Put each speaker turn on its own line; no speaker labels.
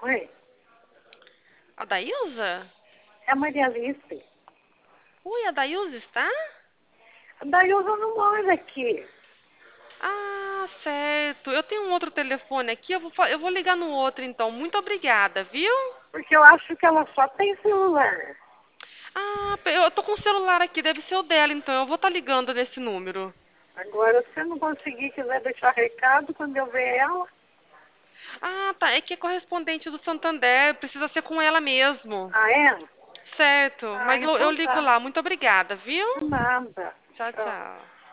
Oi,
A Daílza?
é a Maria Alice.
Oi, a Daílza está?
A Dailza não mora aqui,
Ah, certo. Eu tenho um outro telefone aqui, eu vou ligar no outro então. Muito obrigada, viu?
porque eu acho que ela só tem celular.
Ah, eu tô com o celular aqui, deve ser o dela, então eu vou estar ligando nesse número.
Agora, se eu não conseguir, quiser deixar recado, quando eu ver ela...
Ah, tá. É que é correspondente do Santander, precisa ser com ela mesmo.
Ah, é?
Certo,
Ah,
mas eu
então
ligo
tá.
lá. Muito obrigada, viu?
Nada.
Tchau,
Tchau.
tchau.